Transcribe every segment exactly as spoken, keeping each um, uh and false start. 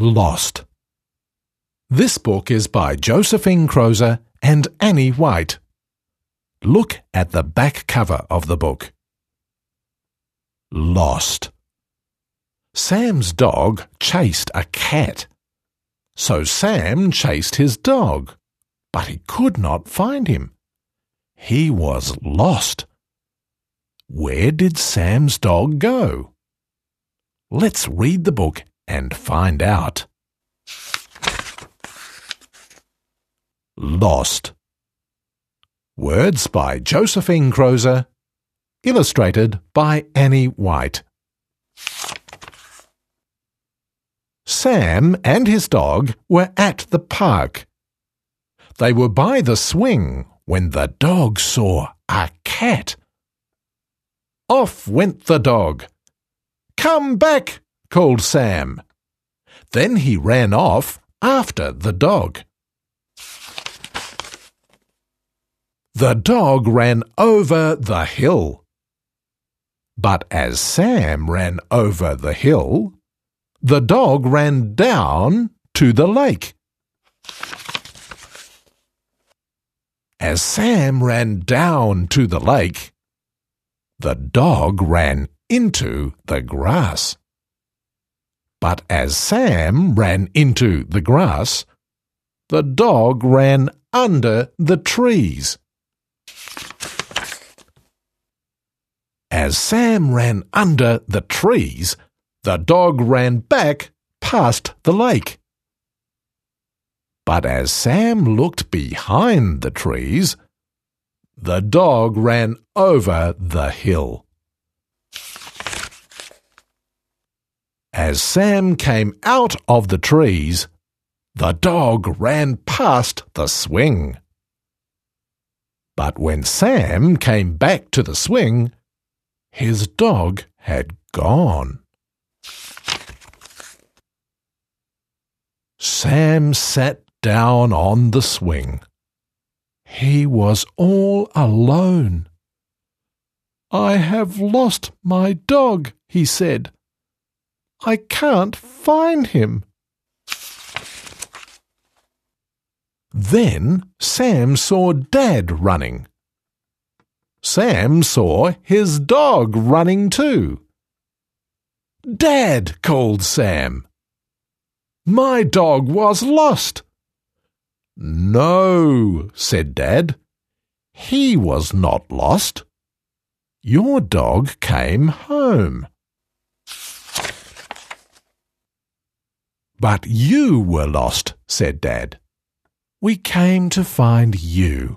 Lost. This book is by Josephine Crozer and Annie White. Look at the back cover of the book. Lost. Sam's dog chased a cat. So Sam chased his dog, but he could not find him. He was lost. Where did Sam's dog go? Let's read the book and find out. Lost. Words by Josephine Crozer. Illustrated by Annie White. Sam and his dog were at the park. They were by the swing when the dog saw a cat. Off went the dog. "Come back!" called Sam. Then he ran off after the dog. The dog ran over the hill. But as Sam ran over the hill, the dog ran down to the lake. As Sam ran down to the lake, the dog ran into the grass. But as Sam ran into the grass, the dog ran under the trees. As Sam ran under the trees, the dog ran back past the lake. But as Sam looked behind the trees, the dog ran over the hill. As Sam came out of the trees, the dog ran past the swing. But when Sam came back to the swing, his dog had gone. Sam sat down on the swing. He was all alone. "I have lost my dog," he said. "I can't find him." Then Sam saw Dad running. Sam saw his dog running too. "Dad," called Sam. "My dog was lost." "No," said Dad. "He was not lost. Your dog came home." "But you were lost," said Dad. "We came to find you."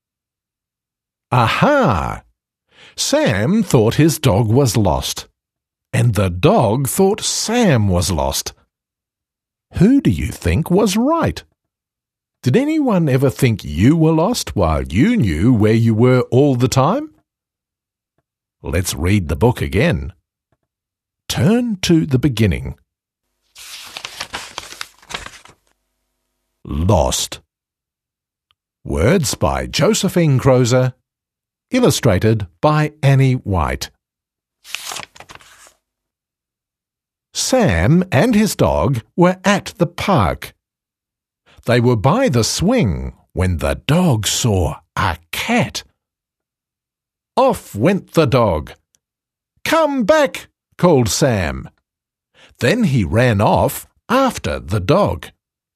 Aha! Sam thought his dog was lost, and the dog thought Sam was lost. Who do you think was right? Did anyone ever think you were lost while you knew where you were all the time? Let's read the book again. Turn to the beginning. Lost. Words by Josephine Crozer. Illustrated by Annie White. Sam and his dog were at the park. They were by the swing when the dog saw a cat. Off went the dog. "Come back!" called Sam. Then he ran off after the dog.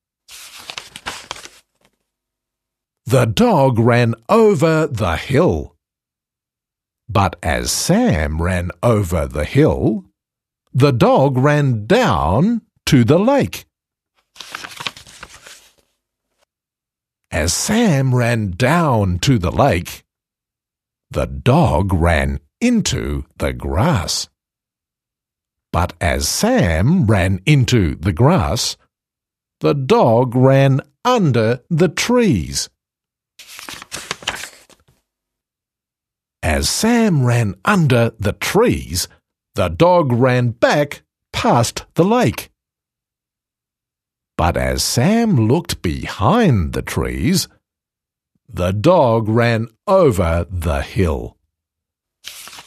The dog ran over the hill. But as Sam ran over the hill, the dog ran down to the lake. As Sam ran down to the lake, the dog ran into the grass. But as Sam ran into the grass, the dog ran under the trees. As Sam ran under the trees, the dog ran back past the lake. But as Sam looked behind the trees, the dog ran over the hill.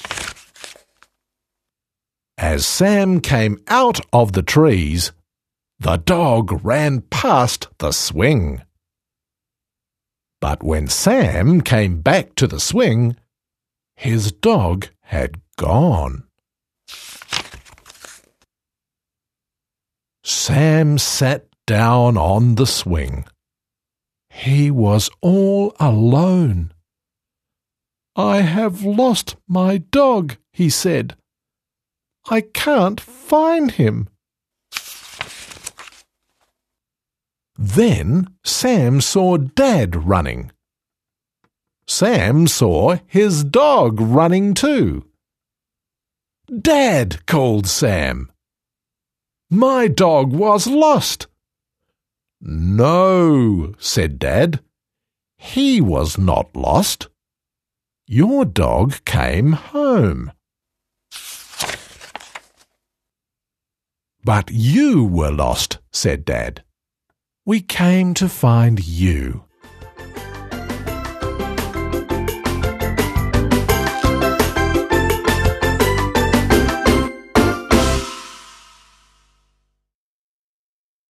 As Sam came out of the trees, The dog ran past the swing. But when Sam came back to the swing, his dog had gone. Sam sat down on the swing. He was all alone. "I have lost my dog," he said. "I can't find him." Then Sam saw Dad running. Sam saw his dog running too. "Dad," called Sam, "my dog was lost." "No," said Dad, "he was not lost. Your dog came home." "But you were lost," said Dad. "We came to find you."